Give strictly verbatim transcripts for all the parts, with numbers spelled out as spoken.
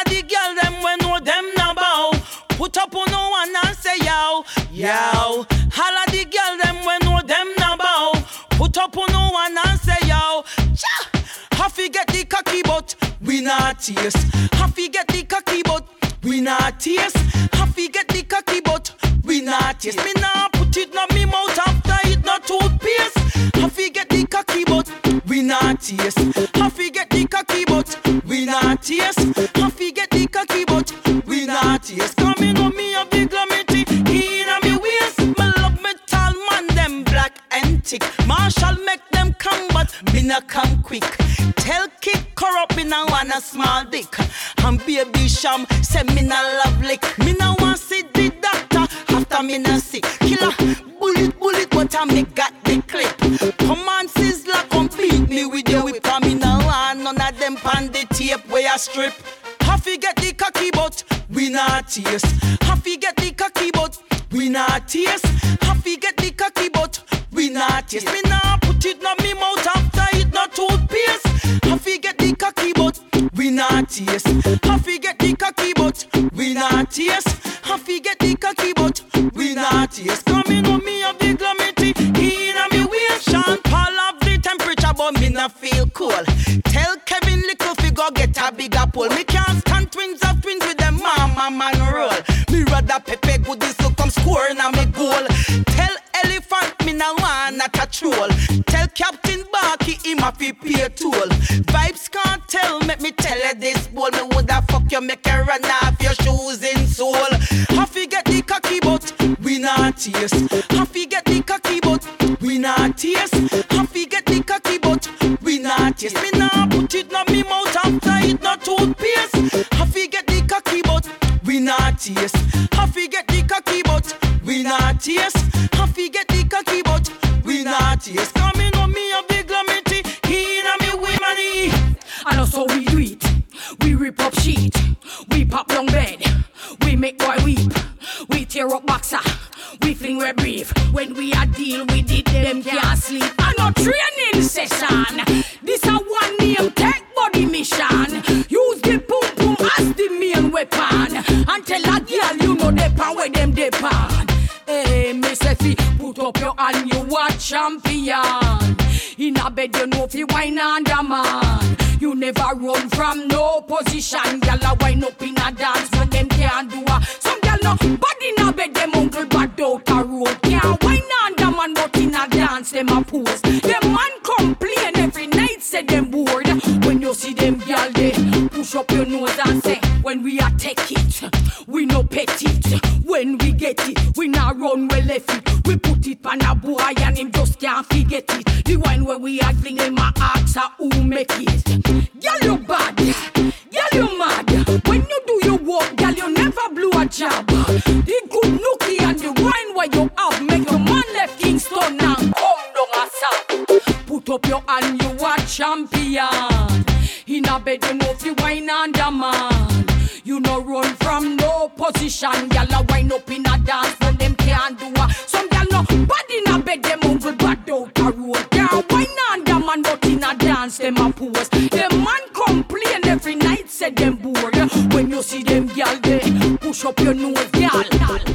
of the girl them when know them now bow. Put up on no one and say yow, yow. All of the girl them when know them now bow. Put up on no one and say yow. Cha! Have to get the cocky but we not taste. Have to get the cocky but we not taste. Have to get the cocky but we not taste. Me nah put it na me mouth after it not toothpaste. Have to get the cocky but we not taste. Have to get the cocky but we not taste. Have to get the cocky but we not taste. Come in on me of the glamity in a me waist. Me love metal man them black and thick. Marshall make them come but me nah come quick. Tell kick corrupt me nah want a small dick. And baby sham say me nah love lick. Me nah want see the doctor after me nah sick. Killer bullet bullet but I me got the clip. Come on sizzler complete me with your whip. Cause me nah want none of them pan the tape where I strip. Have to get the cocky but we not taste. Have to get the cocky but we not taste. Have to get the cocky but we not taste. Me nah put it na me mouth after it not toothpaste. Have to get the cocky but we not taste. Have to get the cocky but we not taste. Have to get the cocky but we not taste. Coming on me of the glamity in a me waist. Sean Paul of the temperature but me not feel cool. Tell Kevin little figure get a bigger pull. Me can't stand twins of twins with them mama man roll. Me rather Pepe goodies so come score na me goal. Tell Elephant me na one not a troll. Tell Captain Barky him a fi pay toll. Vibes can't tell, make me tell you this bowl. Me woulda fuck you, make you run off your shoes in soul. Have to get the cocky but we not taste. Have to get the cocky but we not taste. Have to get the cocky but we not taste. Me nah put it na me mouth after it not toothpaste. Have to get the cocky but we not taste. Have to get the cocky but we not taste. Have to get the cocky but we not taste. Coming on me of the glamity in a me way money. And also we do it. We rip up sheet. We pop long bed. We make boy weep. We tear up boxer. We fling we brief. When we a deal with it, them can't sleep. And no training session. This a one name take body mission. Use the boom boom as the main weapon. And tell a girl you know the pan where them depend. Hey, Miss Effie, put up your hand, you are champion. In a bed, you know if you wine under man. You never run from no position. Girl a wine up in a dance, but them can't do a. Some girl no body in a bed, them uncle bad out a road. Can't wine under man, but in a dance, them a pose. Them man complain every night, say them bored. When you see them girl, they push up your nose and say, when we a take it, we no pet it. When we get it, we not run well left it. We put it pan a boy and him just can't forget it. The wine where we a fling him a ask her who make it. Girl you bad, girl you mad. When you do your work, girl you never blew a job. The good nookie and the wine where you have make your man left Kingston and come down a south. Put up your hand, you a champion. In a bed you know if you wine under man. You no run from no position. Girl a wine up in a dance, but them can't do a. Some girl no bad in a bed, them uncle bad out a road. Can't wine under man, but in a dance them a pose. Them man complain every night, say them bored. When you see them girl, they push up your nose, girl.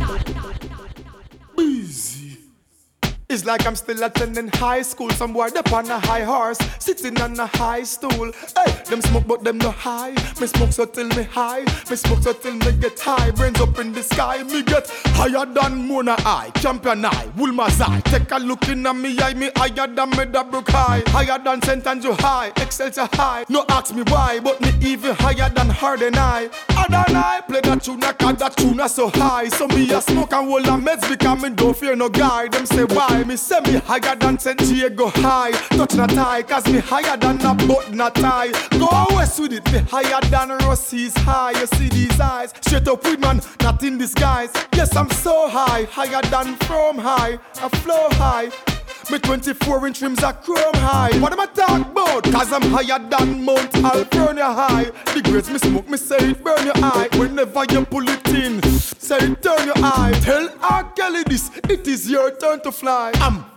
Easy. It's like I'm still attending high school. Some boy up on a high horse, sitting on a high stool. Hey, them smoke but them no high. Me smoke so till me high. Me smoke so till me get high. Brains up in the sky. Me get higher than Mona Eye, Champion Eye, Woolma's Eye. Take a look in at me eye. Me higher than Meadowbrook High. Higher than Saint Andrew High, Excelsior High. No ask me why, but me even higher than Harden Eye. Harden Eye play that tune, cause that tune so high. So me a smoke and roll a meds because me don't fear no guy. Them say why? Me say me higher than Saint Diego High. Touch not tie, cause me higher than a boat not tie. Go west with it, me higher than Rossi's High. You see these eyes, straight up with man, not in disguise. Yes, I'm so high, higher than from high. I flow high. Me twenty-four inch rims are chrome high. What am I talking about? Cause I'm higher than Mount Alvernia High. The grades me smoke, me say it burn your eye. Whenever you pull it in, say it turn your eye. Tell R. Kelly this, it is your turn to fly. I'm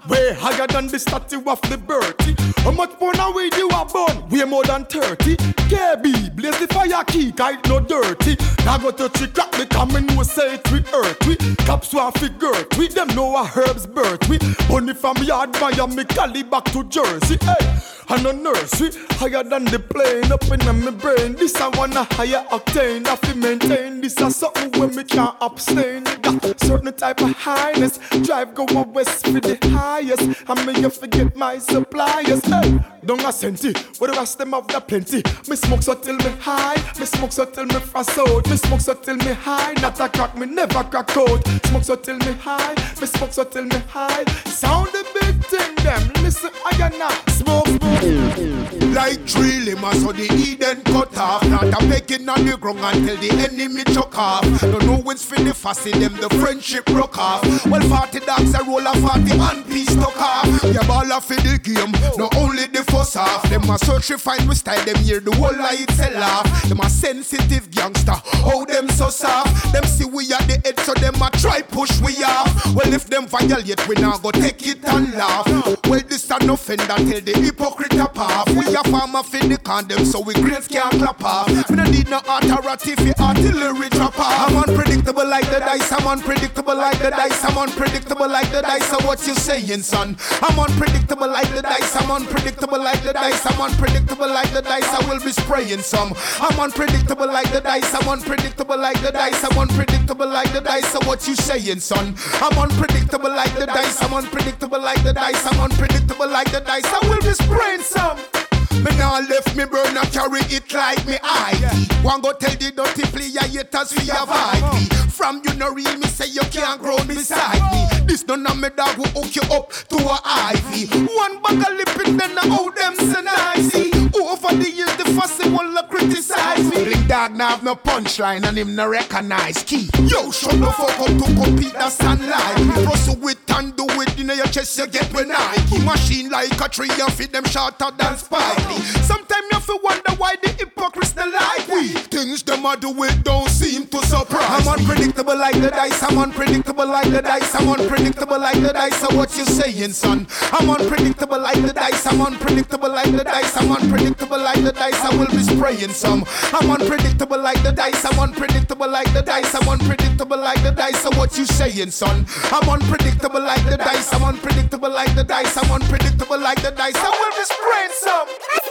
Way higher than the statue of liberty. How much more now weed you are born? Way more than thirty. K B, blaze the fire key, kite no dirty. Now go to the crack, the common will say it with earth. We caps one figure, we them know a herbs birth. We bunny from yard, Miami, Cali back to Jersey. Hey, and a nursery, higher than the plane, up in my brain. This I wanna higher octane, I feel maintain. This is something when me can't abstain. Got certain type of highness, drive go up west for the highest. I mean you forget my suppliers. Hey, don't a senti, what the rest them have the plenty. Me smoke so till me high, me smoke so till me frost out. Me smoke so till me high, not a crack, me never crack out. Smoke so till me high, me smoke so till me high. Sound the big thing them, listen I got now. Smoke, smoke. Like drilling, so the Eden cut off. Not a making on the ground until the enemy chuck off. Don't know when's for the fussy, them the friendship broke off. Well, forty dogs a roll a forty and piece stuck off. Yeah, ball off in the game, not only the first half. Them a search to find we style, them hear the whole light sell off. Them a sensitive gangster, how them so soft. Them see we at the head, so them a try push we off. Well, if them violate, we now go take it and laugh. Well, this an offender till the hypocrite up off. We a farmer for the condom, so we grades can't clap off. We don't need no authority for artillery drop off. I'm unpredictable like the dice, I'm unpredictable like the dice, I'm unpredictable like the dice. So what you saying, son? I'm unpredictable like the dice, I'm unpredictable like the dice, I'm unpredictable like the dice. I will be spraying some. I'm unpredictable like the dice, I'm unpredictable like the dice, I'm unpredictable like the dice. So what you saying, son? I'm unpredictable like the dice, I'm unpredictable like the dice, I'm unpredictable like the dice. I will be spraying some. Me now left me burn and carry it like me I D. One go tell the dirty player haters fi avoid me. From you no real me say you can't grow beside me. This none of me dog who hook you up to a ivy. One bag of lippin' then I owe them so nicey. Over the years the fussy one look criticize me. Big dog now have no punchline and him no recognize key. Yo shut the fuck up to compete that sunlight. Pursue it and do it in your chest you get when Nike. Machine like a tree and feed them shorter than Spike. Sometimes you feel wonder why the hypocrites they like we. Things them a do it don't seem to surprise. I'm unpredictable like the dice, I'm unpredictable like the dice, I'm unpredictable like the dice. So what you saying, son? I'm unpredictable like the dice, I'm unpredictable like the dice, I'm unpredictable like the dice. I will be spraying some. I'm unpredictable like the dice, I'm unpredictable like the dice, I'm unpredictable like the dice. So what you saying, son? I'm unpredictable like the dice, I'm unpredictable like the dice, I'm unpredictable like the dice. I will be spraying some.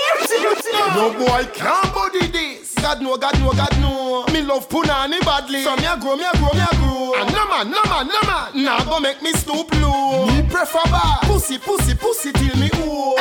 No boy can't body this. God know, God know, God know. Me love punani badly. So me a grow, me a grow, me a grow. And no man, no man, no man. Nah go make me stoop low. Me prefer bad. Pussy, pussy, pussy till me ooh.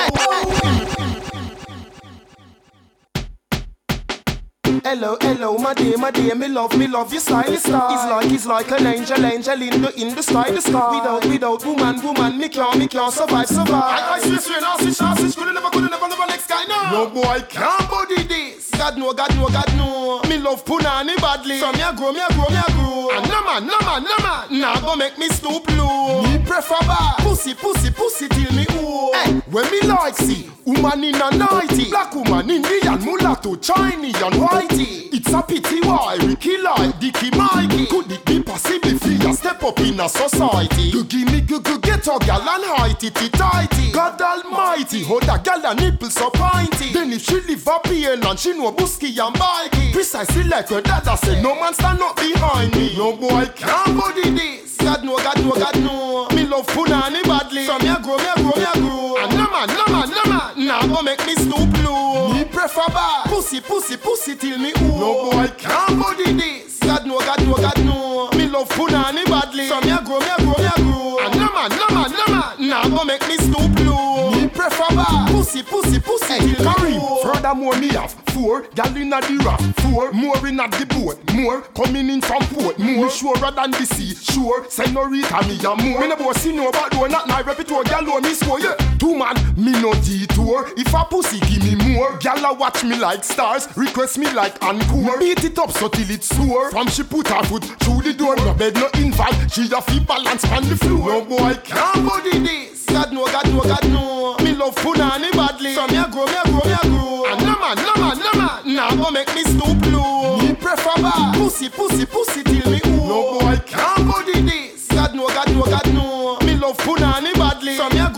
Hello, hello, my dear, my dear, me love, me love your style, style. It's like, it's like an angel, angel in the, in the sky, the sky. Without, without woman, woman, me can't, me can't survive, survive. I, I switch, switch, now switch, now switch, coulda never, coulda never, never next guy, no. No boy can't body this. God know, God know, God know. Me love punani badly. So me a grow, me a grow, me a grow. And no man, no man, no man. Nah go make me stoop low. Me prefer bad. Pussy, pussy, pussy till me ooh. Hey, when me like see. Woman in a nighty, black woman, Indian, mulatto, Chinese and whitey. It's a pity why we kill like Dicky Mikey. Could it be possible for you step up in a society? You give me good, good, get a gal and heighty, tighty. God almighty, hold a gal and nipples so pinty. Then if she live up here and she know busky and bikey. Precisely like her dada say, no man stand up behind me. No boy can't body this. God know, God know, God know. Me love punani badly. So me a grow, me a grow, me a grow. And no man, no man, no man. Nah go make me stoop low. Me prefer bad. Pussy, pussy, pussy till me ooh. No boy can't body this. God know, God know, God know. Me love punani badly. So me a grow, me a grow, me a grow. And no man, no man, no man. Nah go make me stoop low. Me prefer bad. Pussy, pussy, pussy hey, till me ooh. Furthermore me have four gal inna the raft. Four more inna the boat. More coming in from port. More surer than the sea. Sure, senorita me a more. Me no boss see no bad door. Not my repertoire. Gal on me score yeah. Two man, me no detour. If a pussy give me more. Gal a watch me like stars. Request me like encore. Beat it up so till it's sore. From she put her foot through the door. No bed no invite. She a fi balance on the floor. No boy can't body this. God know, God know, God know. Me love punani badly. So me a grow, me a grow, me a grow. And no man, no man, no man. Nah go make me stoop low. Me prefer bad. Pussy, pussy, pussy till me ooh. No boy can't body this. God know, God know, God know. Me love punani badly. So me a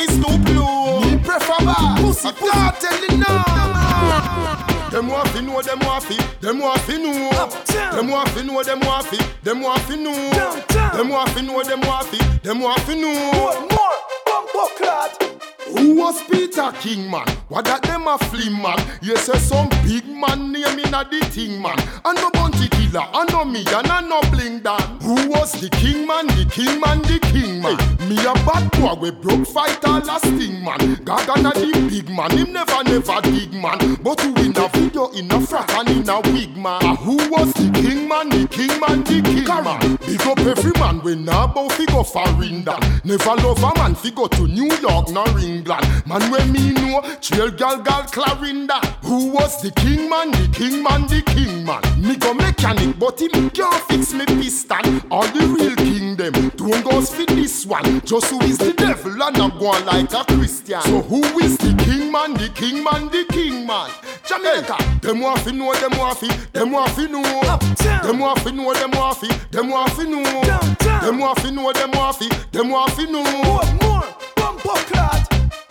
me stoop low. Me prefer bad. Pussy, pussy. I'm telling now. Them want fi know, them want fi, them want fi know. Them want fi know, them want fi, them want fi know. Them want fi know, them want fi, them want fi know. More, more, bumbo clot. Who was Peter King, man? What that them a flim, man? You say some big man name in a the thing, man. And no bounty killer, and no me, and I no bling dan. Who was the king, man? The king, man, the king, man. Hey, me a bad boy, we broke fight all a sting, man. Gaga na the big man, him never, never dig, man. But who in a video, in a frack, and in a wig, man. Uh, who was the king, man? The king, man, the king, man. Big up every man, we now bout fi go foreign dan. Never love a man, fi go to New York, no ring. Man when me know, trail gal gal Clarinda. Who was the king man, the king man, the king man. Me go mechanic, but him can't fix me piston. All the real king them, don't go fit this one. Just who is the devil and not go on like a Christian. So who is the king man, the king man, the king man? Jamaica, hey. Them want fi know, them want fi, them want fi know. Them want fi know, them want fi, them want fi know. Them want fi know, them want fi, them want fi know. More, more, bumbo clot.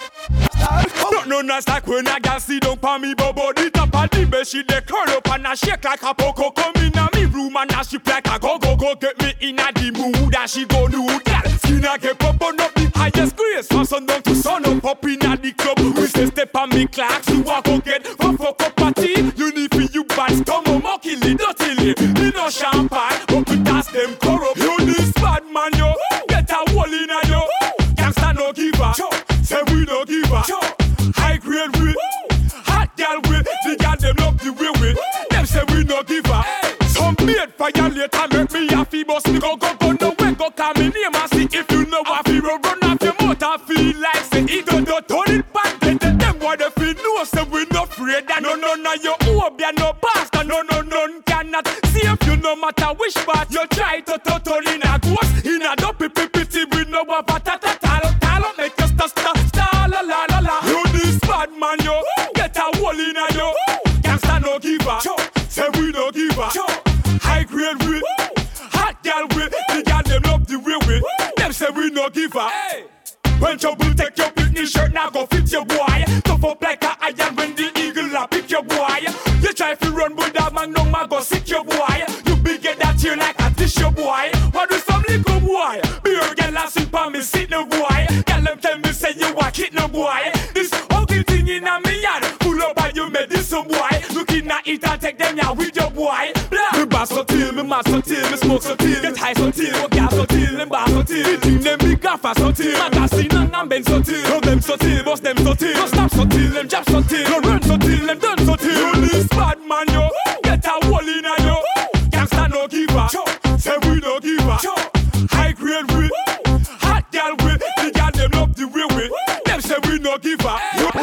No, no, nice like when a girl sit down pa me bobo. The top of the bed, she dey curl up and a shake like a poco. Come in a me room and a she like a go, go, go. Get me in a the mood and she go nude. Girl, skin a get pop on up the highest grace. From sundown to sun up, up in a the club. We say step on me clocks, you walk go get for fuck up party. You need for you bad, come on, mockily, dirtily. Me no champagne, but we dance them corrupt. You this bad man, yo, get a hole in a yo. Gangsta no giver, say we no giver. High grade with, hot gal with, the gal them love the way with. Them say we no give up. Some made fire later make me happy, boss me go go go no way go call me name and see if you know what feel run off your mouth and feel like say it don't do turn it back. Then them what they feel no say we no afraid that no no no you hope ya no bastard no no none cannot see if you no matter which part you try to to turn in a ghost in a dopey pity we no have a ta ta ta ta make you stop stop stop la la la la. Bad man yo, get a hole in a yo. Gangsta no giver, say we no giver. High grade with, hot gal with, the gal them love the way with. Them say we no giver. When trouble take your Britney shirt, now go fit your boy. Tough up like a iron when the eagle a pick your boy. You try to run with that man, no man go sick your boy. You big get that here like a dish your boy. What do some little boy? Beer girl a sip on me sit no boy. Girl them tell me say you a kid no boy. This ugly thing in a me yard, pull up and you made this some boy. Looking at it and take them ya with your boy. Blah. Me bass so till, me mad so till, me smoke so till, get high so till, go gas so till, them bass so till. The thing them big gaffer so till, magazine and I'm bend so till. Love them so till, boss them so till. No stop so till, them jab so till. No run so till, them done so till. You this bad man yo, get a hole in a yo. Gangsta no giver, say we no giver. High grade with, hot gal with, the gal them love the way with. Them say we no giver.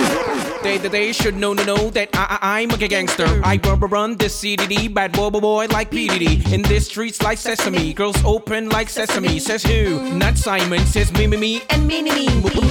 They, they, they should know, know, know that I, I, I'm a gangster. I run, run this C D D, bad boy, boy, boy like P D D. In this streets like sesame, girls open like sesame. Says who? Not Simon. Says me, me, me, and me, me, me.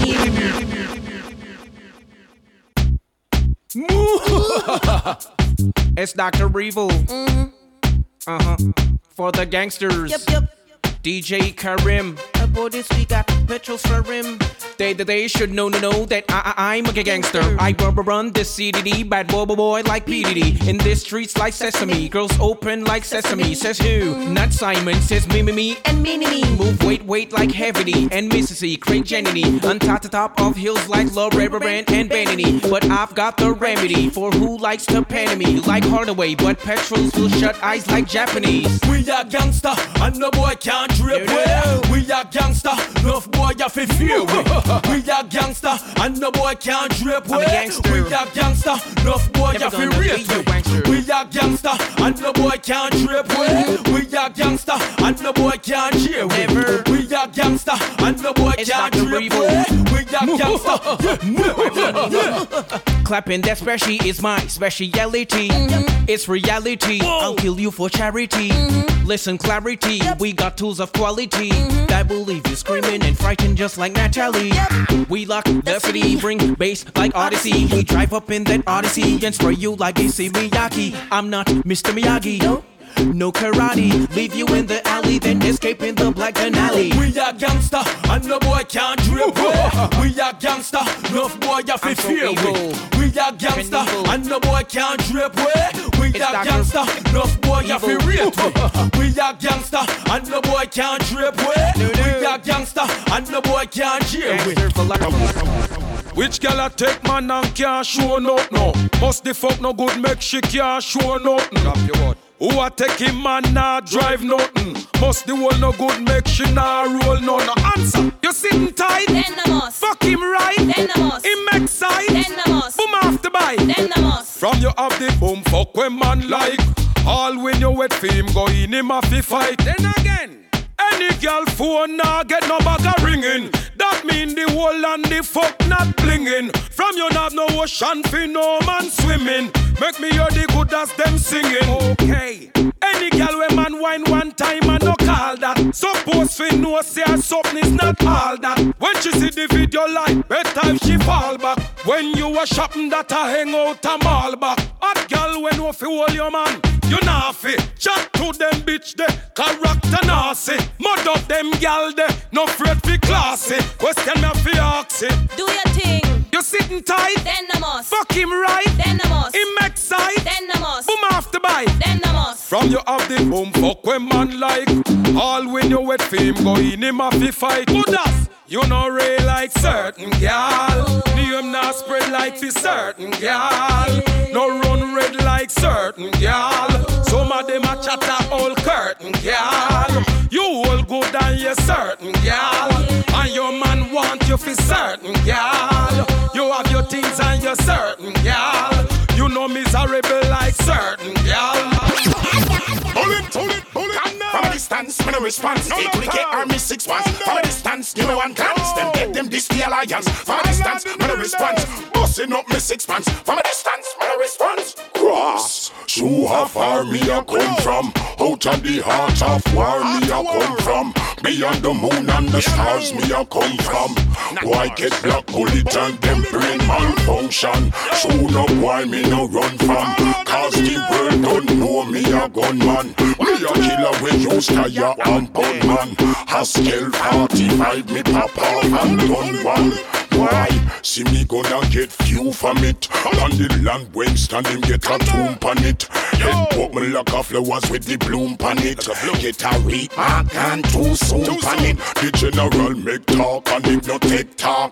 It's Doctor Evil. Mm-hmm. Uh huh. For the gangsters. Yep, yep. D J Karim. About this we got petrol for him. They, they, they should know, know, know that I, I, I'm a gangster. I run, run this C D D, bad boy, boy, boy like P D D. In this streets like sesame, girls open like sesame. Says who? Not Simon. Says me, me, me, and me, me, me. Move weight, weight like Heavy and Mississippi, Craig Jennedy. On top to top of hills like Loretta Brand and Vanity. But I've got the remedy for who likes to pan me. Like Hardaway, but petrols will shut eyes like Japanese. We are gangster, and no boy can't drip with. We are gangster, enough boy you fi fear with. We are gangster, and no boy can't drip with. We are gangster, enough boy you fi rape with. We are gangster, and no boy can't drip with. We are gangster, and no boy can't cheer with. We are gangster, and no boy can't drip with. We are gangster. Clapping that special is my speciality. Mm-hmm. It's reality. Whoa. I'll kill you for charity. Mm-hmm. Listen, clarity. Yep. We got tools of quality. Mm-hmm. I believe you screaming and frightened just like Natalie. Yep. We lock the, the city, city, bring bass like Odyssey. Odyssey. We drive up in that Odyssey and spray you like A C Miyagi. I'm not Mister Miyagi. Nope. no karate. Leave you in the alley, then escape in the black Denali. We are gangster, and no boy can't drape way. We are gangster, no boy you fi fear with. We are gangster, and no boy can't drape way. We are gangster, no boy you fi rate with. We are gangster, and no boy can't drape way. We are gangster, and no boy can't cheer with. Which gal a take man and can't show nothing? No. Must the fuck no good make she can't show nothing? Drop your word. Who a take him man nah drive nothing? Must the whole no good make she nah roll no no answer. You sitting tight? Then the must. Fuck him right? Then the must. Him make side? Then the must. Boom off the bite? Then the must. From you have the boom fuck when man like. All when you wet for him go in him a fi fight. Then again. Any girl phone nah get no bag a ringing. That mean the whole and the fuck not blinging. From you not no ocean fi no man swimming. Make me hear the good as them singing. Okay. Any girl when man wine one time and no call that. Suppose fi know say something is not all that. When she see the video like better if she fall back. When you a shopping that a hang out a mall back. Hot girl when you fi hold your man. You nah fi chat to them bitch de character nasty. Mud up them gal de no afraid fi classy. Question me fi ask it. Do your thing. You sitting tight? Then the must. Fuck him right? Then the must. Him make side? Then the must. Boom off the bite? Then the must. From you have the boom fuck when man like. All when you wet for him go in him a fi fight. Good as you know real like certain gal. Name not spread like fi certain gal. No run red like certain gal. Some of them a chatter all curtain gal. You all good and you certain gal. And your man want you fi certain gal. You have your things and you're certain gal. You know miserable like certain gal. Pull it, pull it, pull it. From a distance, me no response. Eight to the K Army six ones. From a distance, you know one glance. Them get them this the alliance. From a distance, me no response. Busting up me six pants. From a distance, me no response. Cross. So how far me a come from? Out of the heart of war me a come from. Beyond the moon and the stars me a come from. Why get black bullet and them brain malfunction? So no why me no run from. Cause the world don't know me a gunman. Me a killer we use tire and bun man. Haskell forty-five me pop off and done one. Why? See me gonna get few from it. On the land when stand him get a tomb on it. Head put me like a flowers with the bloom on it. Get a read mark and too soon on it. The general make talk and him no take talk.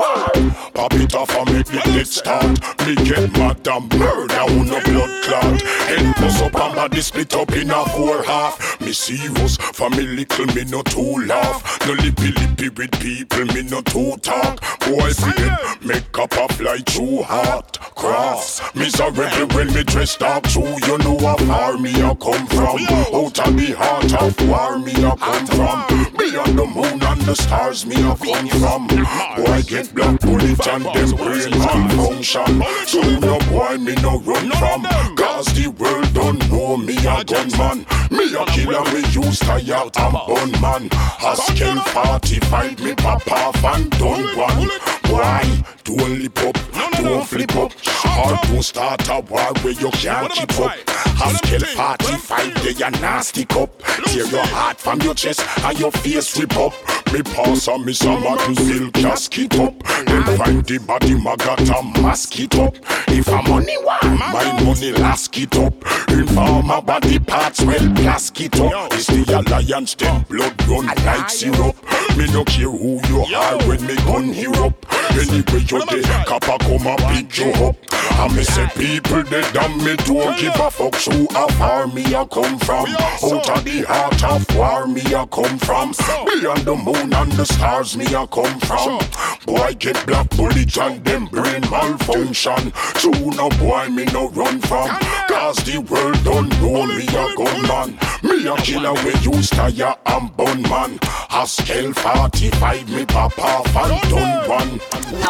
Pop it off and make the dead start. Me get mad and murder who no blood clot. Head bust up and body split up in a four half. Me serious for me little me no too laugh. No lippy lippy with people me no too talk. Boy see them make up a fly too hot. Cross miserable when me dress dark too. You know how far me a come from. Out of the heart of war me a come from. Beyond the moon and the stars me a come from. Boy get black bullet and them brain malfunction. So no boy me no run from. Cause the world don't know me a gunman. Me a killer me use tire and bun man. Haskell forty-five me pop off and done one. Why? Don't lip up, don't flip up. Or don't start a war where you can't keep up. Haskell forty-five, they a nasty cup. Tear your heart from your chest and your face rip up. Me pass and me some Martin still casket up. Then find the body magot and mask it up. If a money one, my money last it up. Inform my body parts well plask it up. It's the alliance, then blood run like syrup. Me no care who you are when me gun here up. Anyway you dey, kappa come and pick you up. And me say people dead and me don't give a fuck. So how far me a come from? Out of the heart of war me a come from. Beyond the moon and the stars me a come from. Boy get black bullet and them brain malfunction. So no boy me no run from. Cause the world don't know me a gunman. Me a killer we use tire and bun man. Haskell forty-five me pop off and done one.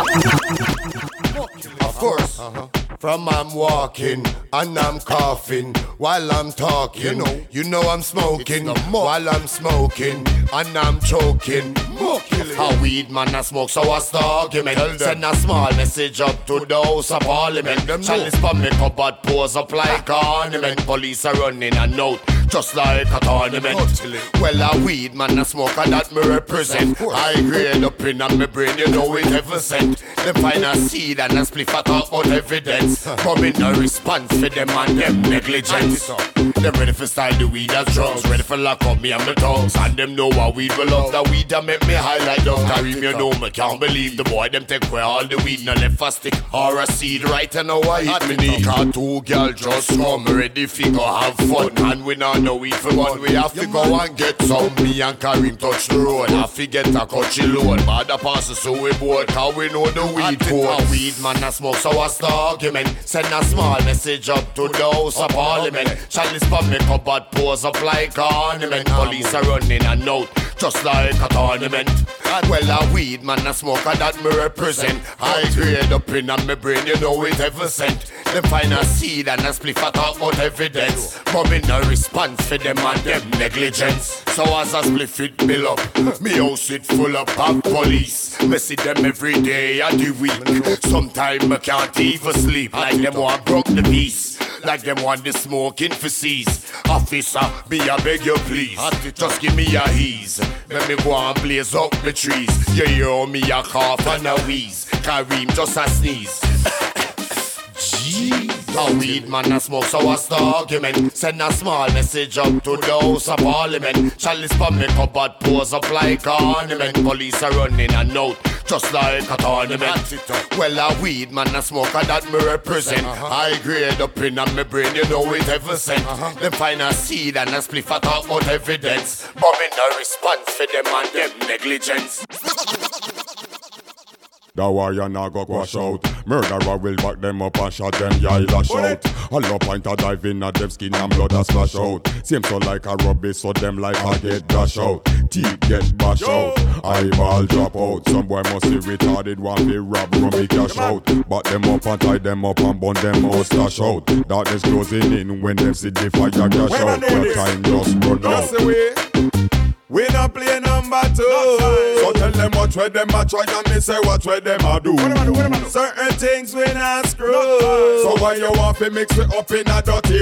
Of course, uh-huh. From I'm walking and I'm coughing while I'm talking. You know, you know I'm smoking while I'm smoking and I'm choking. A weed man a smoke, so I stalk him and send a small message up to the House of Parliament. Chalice for me cupboard pose up like ornament. Police are running a note. just like a tournament. Well, a weed man, a smoker that me represent. I grade up in on me brain, you know it ever sent. Them find a seed and a spliff a talk about evidence. Come in no response for them and them negligence. Them ready for style the weed as drugs, ready for lock up me and my tongues. And them know what weed will love, the weed that make me highlight down. Kareem, you know me, can't believe the boy them take away all the weed, no left a stick or a seed right and now I hit me knee. Cause two girl just come ready fi go have fun. And we not know weed for one, we have to go and get some. Me and Kareem touch the road, have to get a coachy load. But the passes so we bored, cause we know the weed for. A weed man a smoke, so what's the argument? Send a small message up to the House of Parliament. Chalice for me cupboard pose up like ornament. Police are running a note, just like a tournament. Well, a weed man a smoker that me represent. I grade up in on me brain, you know it ever sent. Them find a seed and a spliff a talk about evidence. But me no response for them and them negligence. So as a spliff it bill up, me house it full up of police. Me see them every day of the week. Sometimes I can't even sleep. Like them want broke the peace, like them want the smoking for cease. Officer, me I beg you please, just give me a ease. Let me go and blaze up the trees. You hear me a cough and a wheeze. Kareem just a sneeze. Jeez. A weed man a smoke, so what's the argument? Send a small message up to the House of Parliament. Chalice for me cupboard pose up like ornament. Police are running a note, just like a tournament. Well, a weed man a smoker that me represent. I grade up in on me brain, you know it ever sent. Them find a seed and a spliff a talk about evidence. But me no response for them and them negligence. The warrior now go wash out. Murderer will back them up and shot them, yeah, lash out. Hollow pointer dive in at them skin and blood a splash out. Seems so like a rubbish, so them like I get dash out. Teeth get bash out, eyeball drop out. Some boy must be retarded, want to rob rummy cash out. Back them up and tie them up and burn them out, stash out. Darkness closing in when them see the fire cash out. The time just run out. We not play number two. So tell them what way them a try and me say what way them a do. What am I do? What am I do? Certain things we not screw. So why you want to mix it up in a dirty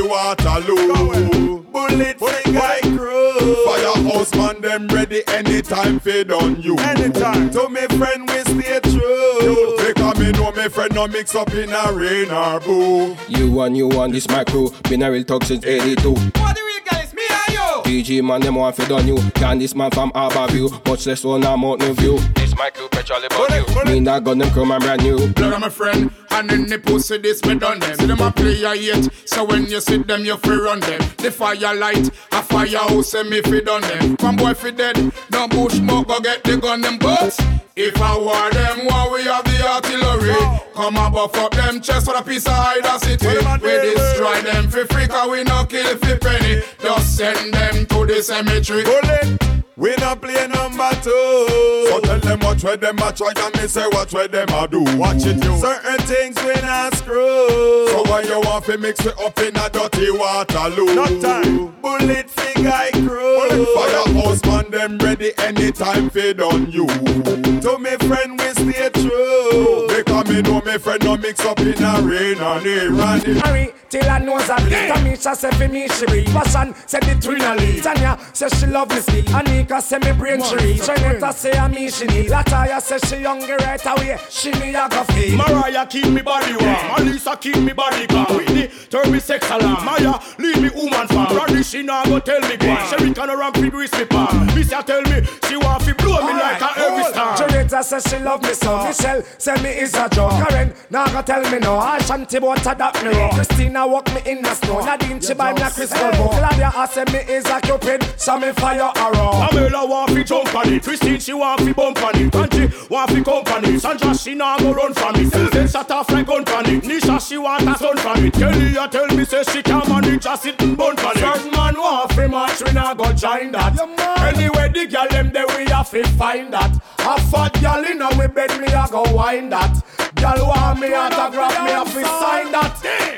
Waterloo? Bullet finger crew. Firehouse man them ready anytime feed on you. Anytime. To me friend we stay true. Because me know me friend no mix up in a rain or boo. You and you and this my crew. Been a real talk since eighty-two. What the real guys? Me and you. P G man them want feed on you. Can this man from Harborview, much less on a Mountain View. This my crew petrol about you. Me not gun them come and brand new. Blood of my friend, and in the pussy this me done them. See them a play a yet, so when you see them you free run them. The firelight, a firehouse and me fi done them. From boy fi dead, no bush smoke go get the gun them. But if I war them, war we have the artillery. Come and buff up them chest for a piece of Ida City. We destroy them fi free, cause we no kill fi penny. Just send them to the cemetery. Bullet. We not play number two. So tell them what way them a try and me say what way them a do. Watch it you. Certain things we not screw. So why you want to mix it up in a dirty Waterloo? No time. Bullet finger crew. Firehouse man them ready anytime feed on you. To me friend we stay true. Because me know me friend no mix up in a rain and a rain. Harry till I knows that Tamisha say for me she be Passion said the twinally. Tanya say she love me speak. Anika say me brain tree. Trinita say I'm me she need. Lataya say she younger right away. She me a go feel. Mariah keep me body warm. Alisa keep me body calm. Whitney turn me sex alarm. Maya leave me woman farm. Randy she now go tell me go. Sherry can around feed with me palm. Missy tell me she want to blow me like a every star. Trinita say she love me so. Michelle say me is a joke. Karen now go tell me no. I shanty bout adapt me raw. Christina walk me in the snow. Nadine she buy me a crystal ball. Claudia I say me is a cupid. So me fire arrow. Pamela want fi jump on it. Christine she want fi bump on it. Angie want fi company. Sandra she now go run from it. Then shut off like gun from it. Nisha she want a son from it. Kelly a tell me say she can't manage just sit and bun from it. Certain man want fi match we now go join that. Anyway the girl them there we have fi find that. A fat girl in a we bed me a go wind that. Girl want me autograph me a fi sign that.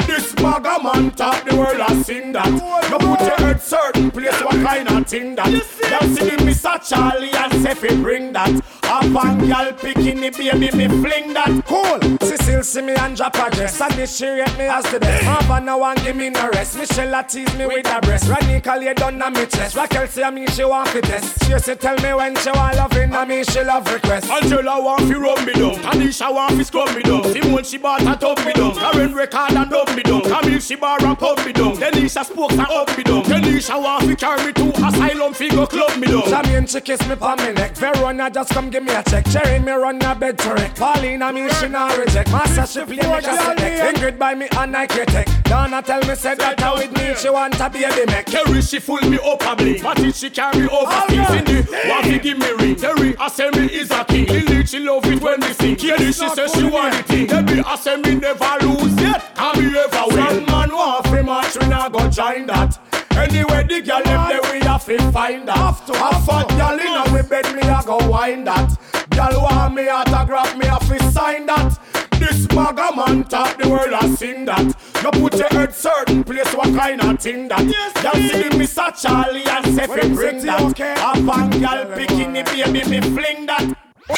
This bag a man talk the world a sing that. You put your head certain place, what kind of thing that? Y'all see the Mister Charlie and Seffi bring that. Up and y'all picking the baby, me fling that. Cool. Cecile see me and drop a dress, and this she rate me as the best. Mama no one give me no rest. Michelle a tease me with her breast. Ranika lay down on me chest. Raquel say I mean she want fit test. She say tell me when she want loving, I mean she love request. Angela want fi rub me down, Tanisha want fi scrub me down. Simone she bought a tub me down, Karen record and dub me down. Camille she bar and pub me down, Denisha spokes and up me down. Denisha want fi carry me to asylum fi go club me down. Jamie she kiss me pa me neck. Verona just come give me a check. Cherry me run a bed to wreck. Pauline I mean she not reject. Master she play me just select. Ingrid by me and Nike tech. Donna tell me said that how with me she want a baby make. Kerry she full me up a blink. Matty she carry me over things. Cindy want fi give me ring. Terry I say me is a king. Lily she love it when we sing. Kelly she say she want it thing. Debbie I say me never lose yet. Can me ever win. Some man want fi match we not go join that. Anyway the girl them there we have to find that. A fat girl inna we bed me a go wind that. Girl want me autograph me have to sign that. This bag a man talk the world a sing that. You put your head certain place what kind of thing that. Y'all see the Mister Charlie and Seffi bring that. A fan girl picking the baby me fling that.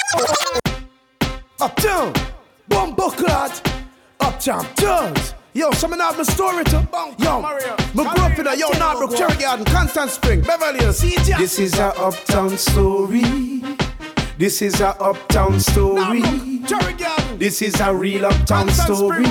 Uptown, one bucklet, Uptown, Jones. Yo, some of my story to yo. Me grew up in a yo Norbrook, Cherry Garden, Constant Spring, Beverly Hills. This is a Uptown story. This is a Uptown story. This is a real Uptown story.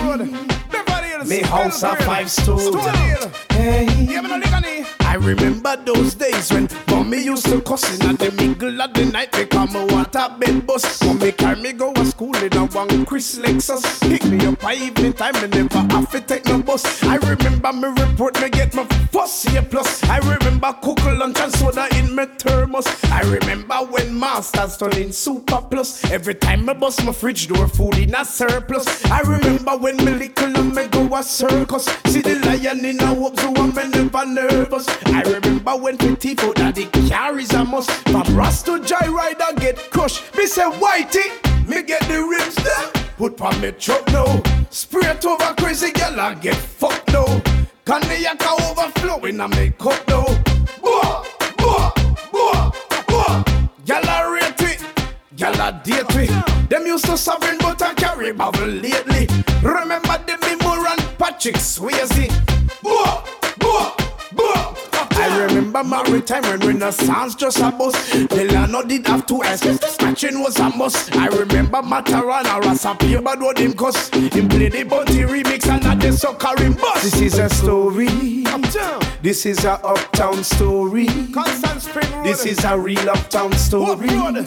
Me house a five story. Hey, I remember those days when mommy used to cuss in at the middle of the night because me want a bed bus. Mommy carry me go to school in a one Chris Lexus. Pick me up at evening time and never have to take no bus. I remember me report me get my first A plus. I remember cook lunch and soda in my thermos. I remember when masters turn in super plus. Every time me bust my fridge door food in a surplus. I remember when me little and me go a circus. See the lion in a walk so I'm never nervous. I remember when Petit food that the carries a must. From Ross to Joyrider get crushed. Me say whitey, me get the ribs there. Put on me truck now. Spray it over crazy girl and get fucked now. Can the yaka overflowing and make cup now. Boah, boah, boah, boah. Y'all a rate it, y'all a date it. Them used to sovereign but I carry bubble lately. Remember them in Moran Patrick Swayze. Boah, boah, boah. I remember maritime when Renaissance just a bus. Delano did have two S, scratching was a must. I remember Matarana, Rasapia, but what him cuss. Him play the Bunty remix and not the sucker him bus. This is a story. Uptown. This is a Uptown story. Constant Spring Road. This is a real Uptown story.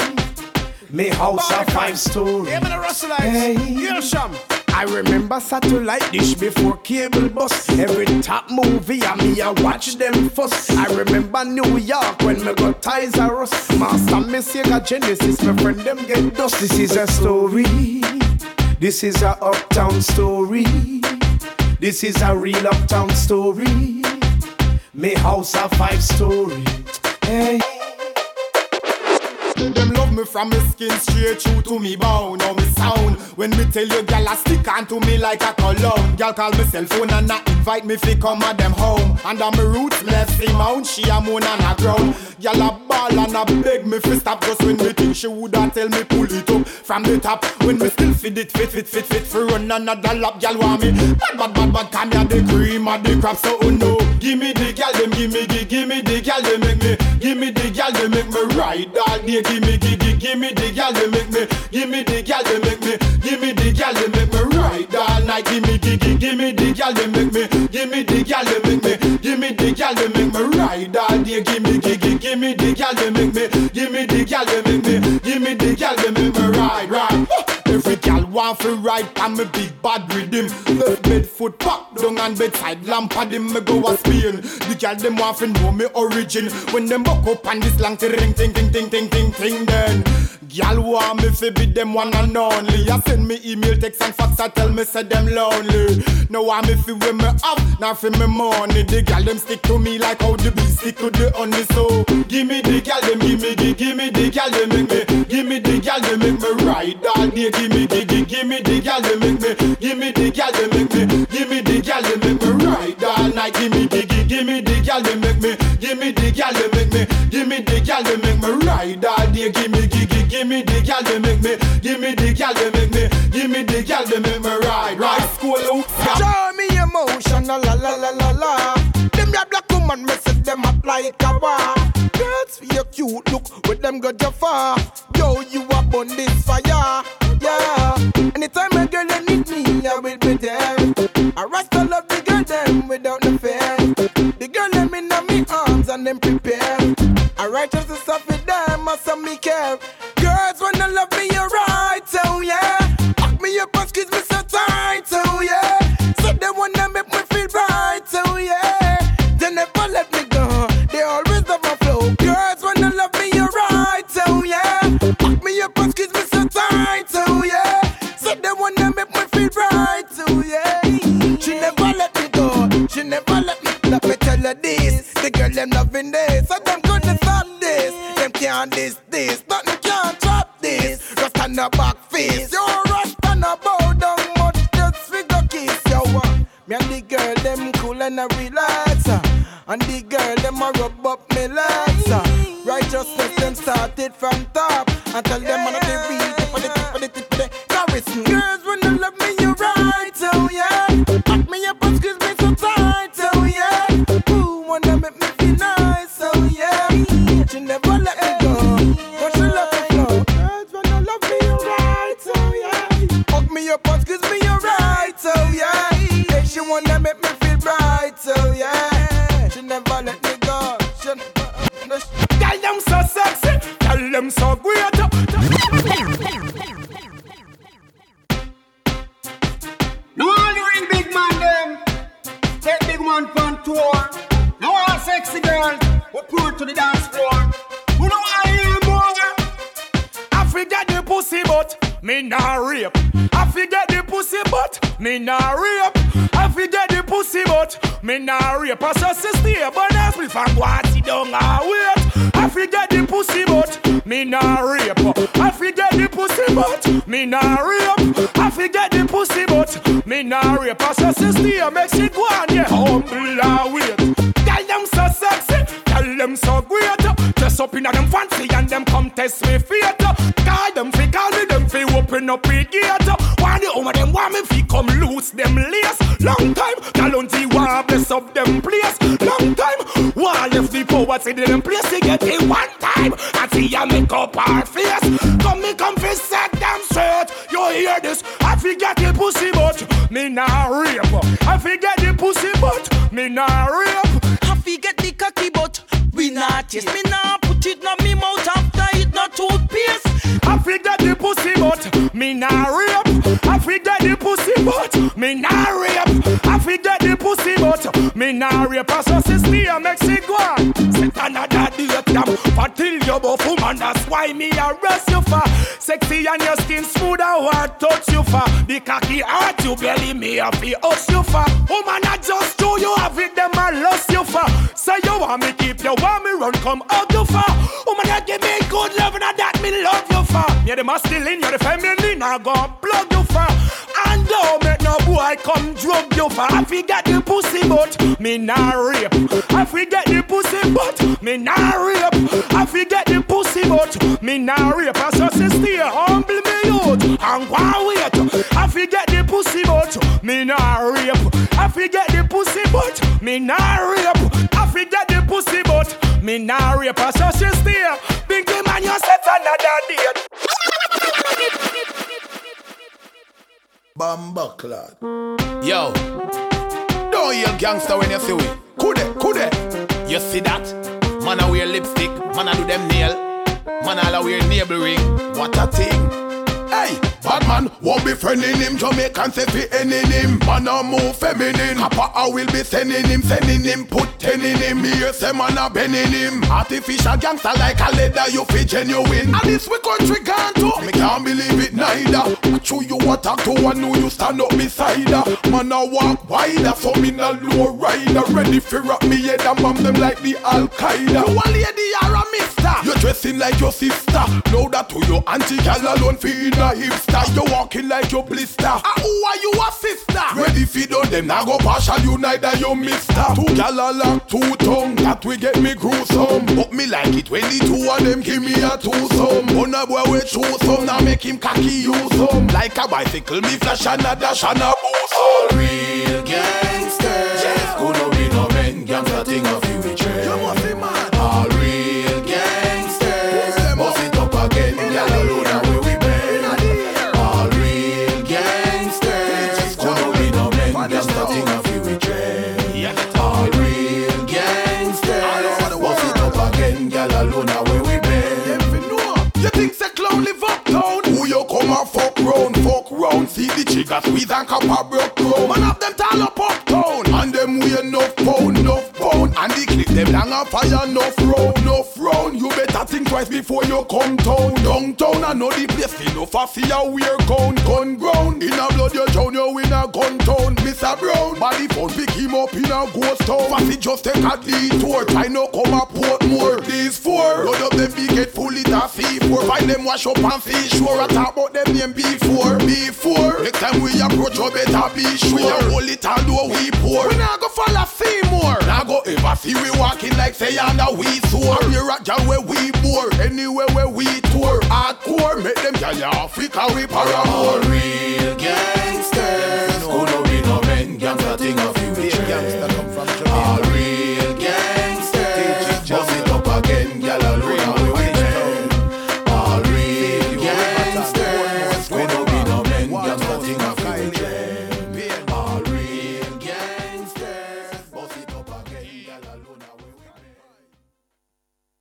Me house a five story. Hey. I remember satellite dish before cable bus. Every top movie I me I watch them first. I remember New York when me got Ties R Us. Master me Sega Genesis, my friend them get dust. This is a story. This is a Uptown story. This is a real Uptown story. Me house a five story. Hey. Them love me from me skin straight through to me bone. Now me sound when me tell you, girl, I stick on to me like a cologne. Girl call me cell phone and I invite me fi come at them home. And on me roots, me left see mount, she a moon and a ground. Girl a ball and a beg me fi stop just when me think she woulda tell me pull it up from the top. When me still fit it, fit, fit, fit, fit, for run another lap. Girl want me bad, bad, bad, bad, come here the cream of the crap. So oh no, give me the girl, them give me the, give me the girl, they make me, give me the girl, they make me ride all day. Give me, give, give, give me the girl, they make me, give me the girl, they make me, give me the girl, they make me ride all night. Give me, give, give, give me the girl, they make me, give me the girl, they make me, give me the girl, they make me ride all day. Give me, give, give, give me the girl, they make me, give me the girl, they make me, give me the girl, they make me ride, ride. Every girl want to ride on me big bad rhythm. Left bed foot pop down and bedside lamp on them me go a Spain. The girl them want to know me origin. When them buck up on this long ring ting ting ting ting ting ting then Girl want me fi be them one and only. I send me email, text and fax, I tell me say them lonely. No want me fi wear me up, not fi me money. The girl them stick to me like how the bee stick to the honey. So give me the girl them, give me the, give me the girl them make me, give me the girl them make me ride all day. Give me the, give, give me the girl them make me, give me the girl them make me, give me the girl them make me ride all night. Give me the, give, give me the girl them make me, give me the girl them make me, give me the girl them make me ride all day. Give me, give, give, give me the girl them make me, give me the girl them make me, give me the girl them make me ride. Right school out. Show me emotion, la la la la la. Them ya black woman message them up like a war. Girls for your cute look with them go your far. Yo, you up on this fire, yeah. Anytime a girl you need me, I will be there. I rest I love the girl them without no fear. The girl them in my arms and them prepare. I righteous to stuff with them, I some me care. Girls wanna love me, you're right, oh yeah. Pack me up and squeeze me so tight, oh yeah. So they wanna make me feel right, oh yeah. They never let me go, they always love my flow. Girls wanna love me, you're right, oh yeah. Pack me up and squeeze me so tight, oh yeah. So they wanna make me feel right, oh yeah. She never let me go, she never let me. Let me tell her this, the girl them loving this, so them gonna stop this. Them can't this this, nothing can't trap this. Rust on the back face, yo, rust on the bow down much, just figure kiss, yo. Me and the girl them cool and I relax, uh, and the girl them a rub up me legs. Uh, righteousness them started from top, and tell them I'm not the read tip of the tip of the tip of the garrison. Girls wanna love me, you right, oh yeah. Pack me up and squeeze me so tight, oh yeah. Ooh, wanna make me feel nice, oh yeah. She never let me go, but she love me flow. Girls wanna love me, you right, oh yeah. Hug me up and squeeze me, you right, oh yeah. Hey, she wanna make me feel bright, oh yeah. She never let me go. She never. Tell them so sexy, tell them so great. No all the ring big man them, take big man on tour. No all sexy girls, we pull to the dance floor. Who know I hear more? I forget the pussy but me nah rape. I forget the pussy but me nah rape. I forget the pussy but me nah rape. I just stay but I split and go and sit down and wait. I forget the pussy but me nah rape. I forget the pussy but me nah rape. I forget the pussy but me nah rape. I just stay make she go and yeah humble and wait. Tell them so sexy, tell them so great. Dress up in a them fancy and them come test me fate. Call them fi call me, them fi open up a gate. Why the home of them want me fi come loose them lace. Long time, Galunti want bless up them place. Long time, want left the power to them place to get it one time. And see ya make up our face. Come me come fi set them straight. You hear this? I forget the pussy but me nah rape. I forget the pussy but me nah rape. I forget the cocky but we not taste. Me nah put it na me mouth after it not toothpaste. I forget the pussy but me nah rape. I forget the pussy but me nah rape. I forget the pussy but me nah rape. I so sister makes it go on. Set another date them but till you buff woman. That's why me arrest you for sexy and your skin smooth and hard touch you for the cocky heart you belly me a fi us you for. Woman I just do you have it them I lost you for. Say you want me keep you want me run come out you for. Woman you give me good love and that me love you for. Yeah, the masculine, you're the feminine, I go plug you for. And don't make no boy come drug you for. I forget the pussy but me nah rape. I forget the pussy but me nah rape. I forget the pussy but me nah rape. I so stay humble me youth and go wait. I forget the pussy but me nah rape. I forget the pussy but me nah rape. I forget the pussy but me nah rape. I so stay big man you set another date. Bamba clad. Yo, don't yell gangster when you see we. Kude, kude. You see that? Man a wear lipstick, man a do them nail. Man a wear navel ring. What a thing. Hey, Bad man won't be friending him. Jamaican say fi ending him. Man a move feminine. Papa I will be sending him, sending him, put ten in him. Me hear say man a bending him. Artificial gangster like a leather, you fi genuine. And this we country gone to. Me can't believe it neither. Watch who you attack to and who you stand up beside her. Man a walk wider, so me no low rider. Ready fi rock me head and bomb them like the Al-Qaeda. You a lady or a mister? You dressing like your sister. Know that to your auntie gal alone fi in a hipster. You walking like your blister. Ah, who are you a sister? Ready fi done them, now go partial unite and you mister. Two gal a lock, two tongue, that we get me gruesome. But me like it when the two of them give me a twosome. One a boy we choose some, now make him cocky use some. Like a bicycle, me flash and a dash and a boost. All real gangsters, yes, could no be no men, gangster thing of you we trade. You must be mad. All real gangsters, bust it up again, y'all alone and where we been. All real gangsters, could no be no men, gangster thing of you we trade. All real gangsters, bust it up again, y'all alone and where we been. You think say clown live uptown? Who you come and fuck round, fuck round? See the chica squeeze and copper broke crown. Man of them tall up uptown, and them weigh enough pound, enough pound. And the clip them long and fire enough round, enough round. You better think twice before you come town. Downtown I know the place enough a see a weird gun, gun ground. In a blood you drown, you in a gun town. Mister Brown, body phone pick him up in a ghost town. Fussy just take a detour, try no come a Portmore. These four, load up them big get full it a C four. Find them wash up and see sure. I talk about them name before, before. Next time we approach you better be sure. We a hold it and do we pour. We not go follow Seymour. Now go ever see we walking like say and a we soar. We rock y'all where we bore, anywhere where we tour. Hardcore, make them tell you Africa we paramore. All real